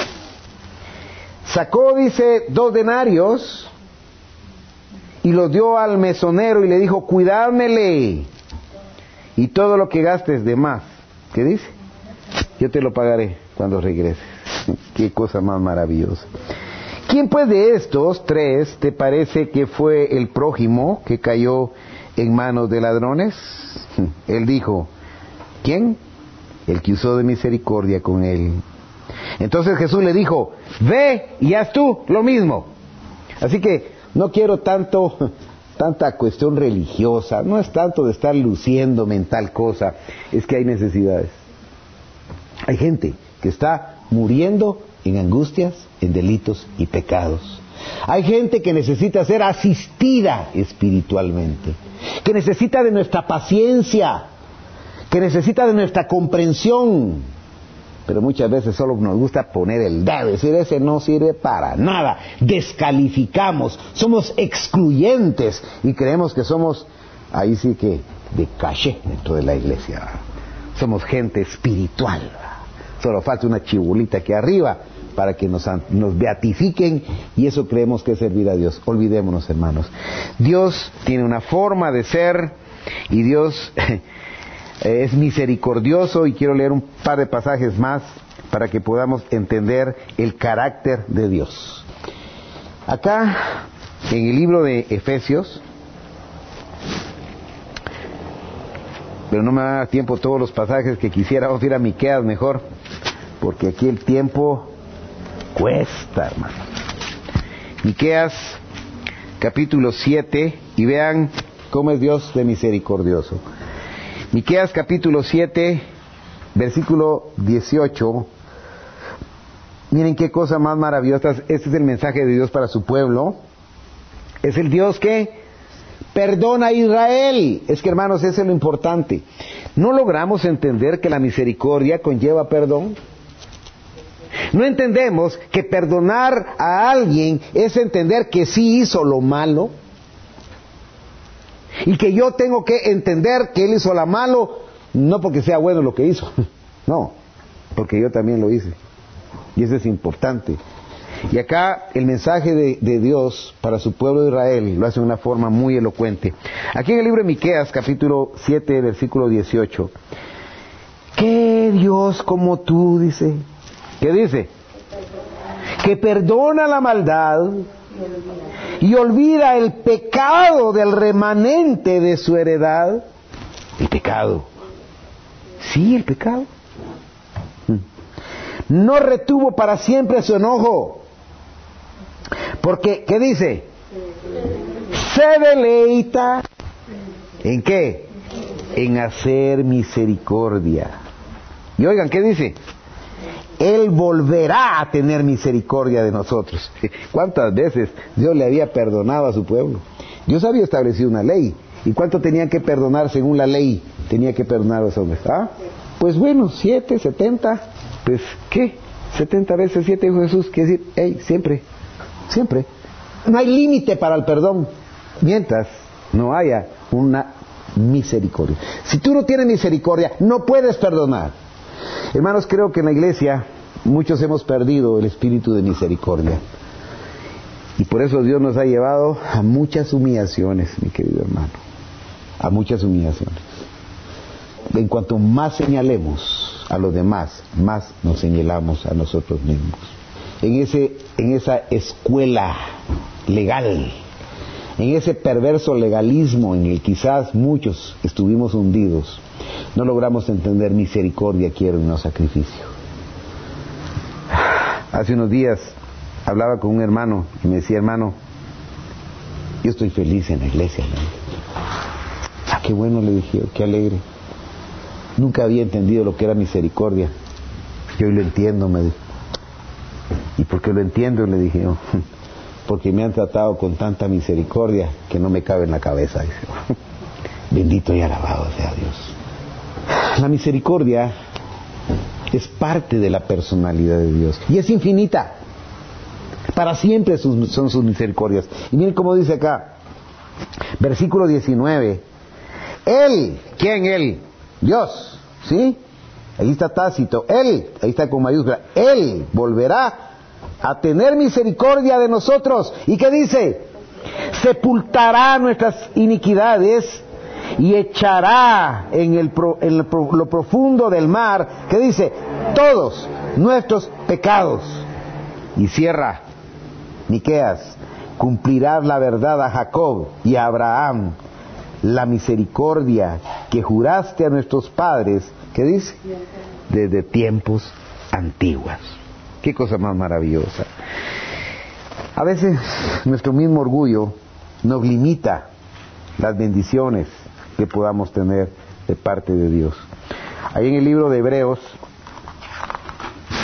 Speaker 1: Sacó, dice, 2 denarios y los dio al mesonero y le dijo, cuídamele. Y todo lo que gastes de más, ¿qué dice? Yo te lo pagaré cuando regreses. Qué cosa más maravillosa. ¿Quién pues de estos 3 te parece que fue el prójimo que cayó en manos de ladrones? Él dijo, ¿quién? El que usó de misericordia con él. Entonces Jesús le dijo, ve y haz tú lo mismo. Así que no quiero tanta cuestión religiosa, no es tanto de estar luciéndome en tal cosa, es que hay necesidades. Hay gente que está muriendo en angustias, en delitos y pecados. Hay gente que necesita ser asistida espiritualmente, que necesita de nuestra paciencia, que necesita de nuestra comprensión. Pero muchas veces solo nos gusta poner el dedo, decir, ese no sirve para nada. Descalificamos, somos excluyentes y creemos que somos, ahí sí que, de caché dentro de la iglesia. Somos gente espiritual. Solo falta una chibolita aquí arriba para que nos beatifiquen, y eso creemos que es servir a Dios. Olvidémonos, hermanos. Dios tiene una forma de ser, y Dios es misericordioso, y quiero leer un par de pasajes más para que podamos entender el carácter de Dios. Acá, en el libro de Efesios, pero no me va a dar tiempo todos los pasajes que quisiera. Vamos a ir a Miqueas mejor, porque aquí el tiempo cuesta, hermano. Miqueas capítulo 7, y vean cómo es Dios de misericordioso. Miqueas capítulo 7, versículo 18. Miren qué cosa más maravillosa. Este es el mensaje de Dios para su pueblo. Es el Dios que perdona a Israel. Es que, hermanos, eso es lo importante. ¿No logramos entender que la misericordia conlleva perdón? ¿No entendemos que perdonar a alguien es entender que sí hizo lo malo? Y que yo tengo que entender que él hizo lo malo, no porque sea bueno lo que hizo, no, porque yo también lo hice. Y eso es importante. Y acá el mensaje de Dios para su pueblo de Israel lo hace de una forma muy elocuente. Aquí en el libro de Miqueas, capítulo 7, versículo 18. ¿Qué Dios como tú, dice? ¿Qué dice? Que perdona la maldad y olvida el pecado del remanente de su heredad. El pecado. Sí, el pecado. No retuvo para siempre su enojo. Porque, ¿qué dice? Se deleita. ¿En qué? En hacer misericordia. Y oigan, ¿qué dice? Él volverá a tener misericordia de nosotros. ¿Cuántas veces Dios le había perdonado a su pueblo? Dios había establecido una ley. ¿Y cuánto tenían que perdonar según la ley? Tenía que perdonar a los hombres. ¿Ah? Pues bueno, 7, 70. Pues, ¿qué? 70 veces 7, dijo Jesús. Quiere decir, siempre. Siempre. No hay límite para el perdón mientras no haya una misericordia. Si tú no tienes misericordia, no puedes perdonar. Hermanos, creo que en la iglesia muchos hemos perdido el espíritu de misericordia. Y por eso Dios nos ha llevado a muchas humillaciones, mi querido hermano. A muchas humillaciones. En cuanto más señalemos a los demás, más nos señalamos a nosotros mismos. En esa escuela legal, en ese perverso legalismo en el que quizás muchos estuvimos hundidos, no logramos entender misericordia, quiero y no sacrificio. Hace unos días hablaba con un hermano y me decía, hermano, yo estoy feliz en la iglesia, ¿no? Ah, qué bueno, le dije, qué alegre. Nunca había entendido lo que era misericordia. Y hoy lo entiendo, me dijo. ¿Y por qué lo entiendo? Le dije yo. Porque me han tratado con tanta misericordia que no me cabe en la cabeza, dice. Bendito y alabado sea Dios. La misericordia es parte de la personalidad de Dios y es infinita. Para siempre son sus misericordias. Y miren cómo dice acá, versículo 19. Él, ¿quién él? Dios, ¿sí? Ahí está tácito. Él, ahí está con mayúscula. Él volverá a tener misericordia de nosotros. ¿Y qué dice? Sepultará nuestras iniquidades y echará en lo profundo del mar, ¿qué dice? Todos nuestros pecados. Y cierra Miqueas, cumplirá la verdad a Jacob y a Abraham, la misericordia que juraste a nuestros padres, ¿qué dice? Desde tiempos antiguos. Qué cosa más maravillosa. A veces nuestro mismo orgullo nos limita las bendiciones que podamos tener de parte de Dios. Ahí en el libro de Hebreos,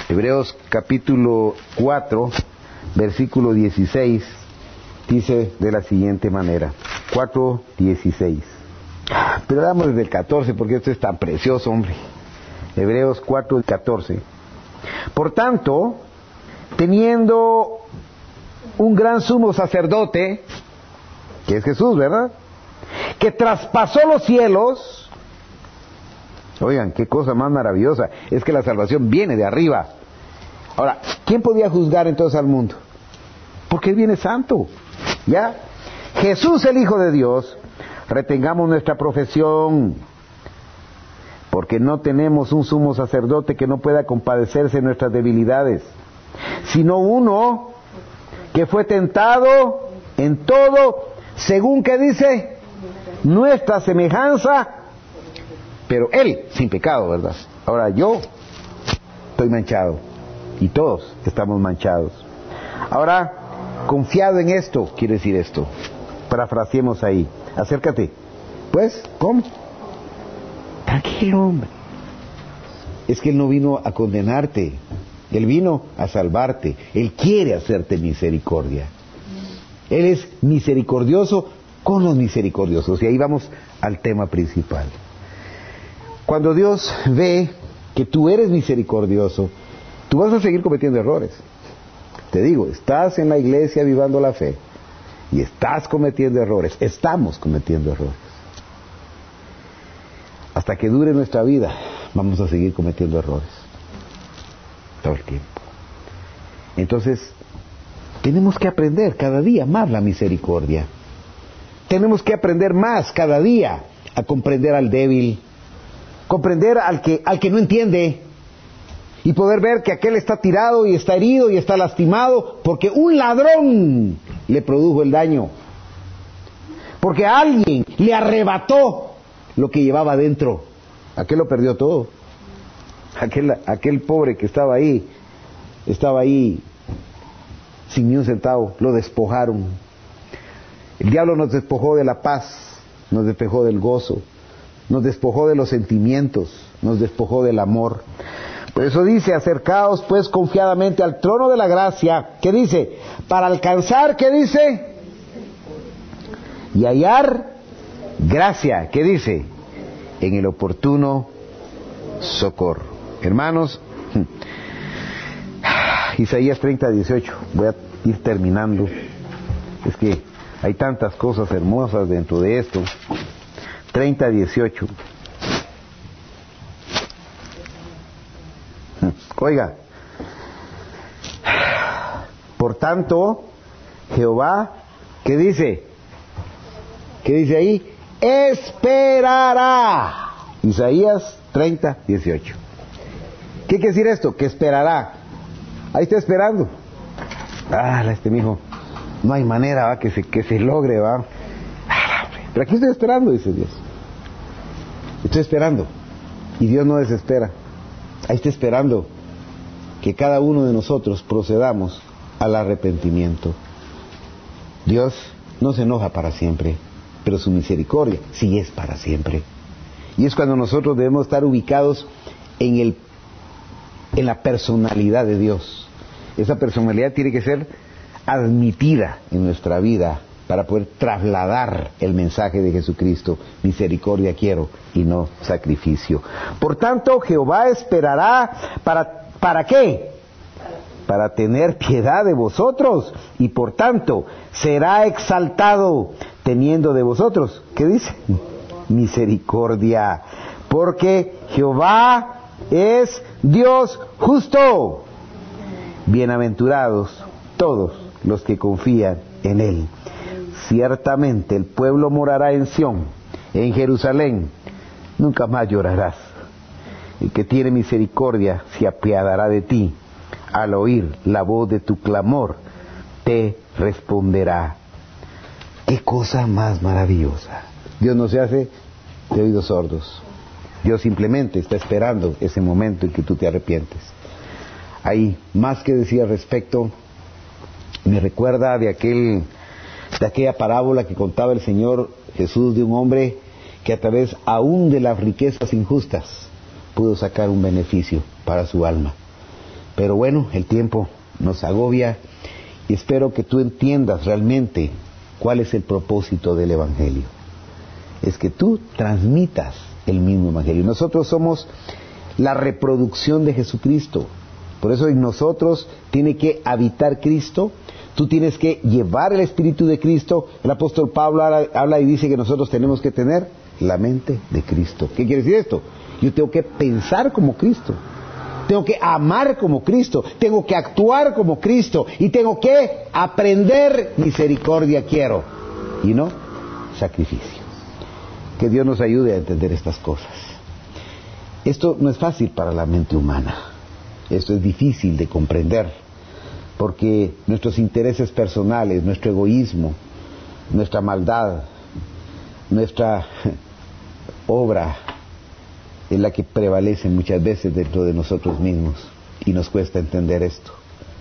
Speaker 1: Hebreos capítulo 4, versículo 16, dice de la siguiente manera. 4:16. Pero damos desde el 14 porque esto es tan precioso, hombre. Hebreos 4:14. Por tanto, teniendo un gran sumo sacerdote, que es Jesús, ¿verdad?, que traspasó los cielos. Oigan, qué cosa más maravillosa. Es que la salvación viene de arriba. Ahora, ¿quién podía juzgar entonces al mundo? Porque Él viene santo. ¿Ya? Jesús, el Hijo de Dios, retengamos nuestra profesión, porque no tenemos un sumo sacerdote que no pueda compadecerse de nuestras debilidades, sino uno que fue tentado en todo, según que dice, nuestra semejanza, pero Él sin pecado, ¿verdad? Ahora yo estoy manchado, y todos estamos manchados. Ahora, confiado en esto, quiere decir esto. Parafraseemos ahí. Acércate. Pues, ¿cómo? Tranquilo, hombre. Es que Él no vino a condenarte. Él vino a salvarte. Él quiere hacerte misericordia. Él es misericordioso con los misericordiosos. Y ahí vamos al tema principal. Cuando Dios ve que tú eres misericordioso, tú vas a seguir cometiendo errores. Te digo, estás en la iglesia vivando la fe y estás cometiendo errores. Estamos cometiendo errores. Hasta que dure nuestra vida, vamos a seguir cometiendo errores. Todo el tiempo. Entonces, tenemos que aprender cada día más la misericordia. Tenemos que aprender más cada día a comprender al débil, comprender al que no entiende, y poder ver que aquel está tirado y está herido y está lastimado porque un ladrón le produjo el daño, porque alguien le arrebató lo que llevaba dentro. Aquel lo perdió todo. Aquel pobre que estaba ahí sin ni un centavo, lo despojaron. El diablo nos despojó de la paz, nos despojó del gozo, nos despojó de los sentimientos, nos despojó del amor. Por eso dice, acercaos pues confiadamente al trono de la gracia, ¿qué dice? Para alcanzar, ¿qué dice? Y hallar gracia, ¿qué dice? En el oportuno socorro. Hermanos, Isaías 30:18, voy a ir terminando. Es que hay tantas cosas hermosas dentro de esto. 30:18. Oiga, por tanto, Jehová, ¿qué dice? ¿Qué dice ahí? Esperará. Isaías 30:18. ¿Qué quiere decir esto? Que esperará. Ahí está esperando. Mijo, no hay manera, ¿va? Que se logre, ¿va? Pero aquí estoy esperando, dice Dios. Estoy esperando. Y Dios no desespera. Ahí está esperando que cada uno de nosotros procedamos al arrepentimiento. Dios no se enoja para siempre, pero su misericordia sí es para siempre. Y es cuando nosotros debemos estar ubicados en la personalidad de Dios. Esa personalidad tiene que ser admitida en nuestra vida para poder trasladar el mensaje de Jesucristo. Misericordia quiero y no sacrificio. Por tanto, Jehová esperará ¿para qué? Para tener piedad de vosotros, y por tanto será exaltado teniendo de vosotros, ¿qué dice? Misericordia, porque Jehová es Dios justo. Bienaventurados todos los que confían en Él. Ciertamente el pueblo morará en Sión, en Jerusalén, nunca más llorarás. El que tiene misericordia se apiadará de ti. Al oír la voz de tu clamor, te responderá. ¡Qué cosa más maravillosa! Dios no se hace de oídos sordos. Dios simplemente está esperando ese momento en que tú te arrepientes. Hay más que decir al respecto. Me recuerda de aquella parábola que contaba el Señor Jesús de un hombre que a través aún de las riquezas injustas pudo sacar un beneficio para su alma. Pero bueno, el tiempo nos agobia y espero que tú entiendas realmente cuál es el propósito del Evangelio. Es que tú transmitas el mismo Evangelio. Nosotros somos la reproducción de Jesucristo. Por eso en nosotros tiene que habitar Cristo. Tú tienes que llevar el Espíritu de Cristo. El apóstol Pablo habla y dice que nosotros tenemos que tener la mente de Cristo. ¿Qué quiere decir esto? Yo tengo que pensar como Cristo. Tengo que amar como Cristo. Tengo que actuar como Cristo. Y tengo que aprender misericordia quiero. Y no sacrificio. Que Dios nos ayude a entender estas cosas. Esto no es fácil para la mente humana. Esto es difícil de comprender. Porque nuestros intereses personales, nuestro egoísmo, nuestra maldad, nuestra obra es la que prevalece muchas veces dentro de nosotros mismos y nos cuesta entender esto.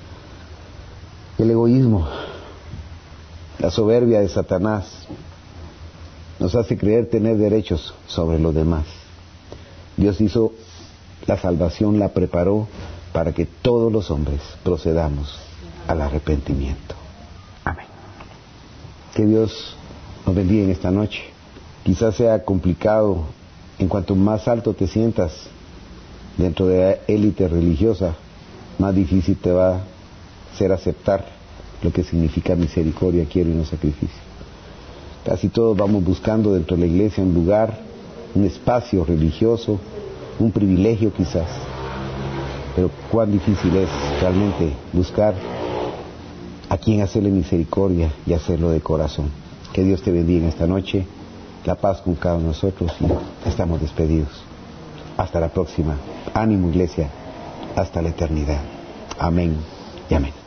Speaker 1: El egoísmo, la soberbia de Satanás nos hace creer tener derechos sobre los demás. Dios hizo la salvación, la preparó para que todos los hombres procedamos al arrepentimiento. Amén. Que Dios nos bendiga en esta noche. Quizás sea complicado, en cuanto más alto te sientas dentro de la élite religiosa, más difícil te va a ser aceptar lo que significa misericordia, quiero y no sacrificio. Casi todos vamos buscando dentro de la iglesia un lugar, un espacio religioso, un privilegio quizás. Pero cuán difícil es realmente buscar a quien hacerle misericordia y hacerlo de corazón. Que Dios te bendiga en esta noche. La paz con cada uno de nosotros y estamos despedidos. Hasta la próxima. Ánimo, iglesia. Hasta la eternidad. Amén y amén.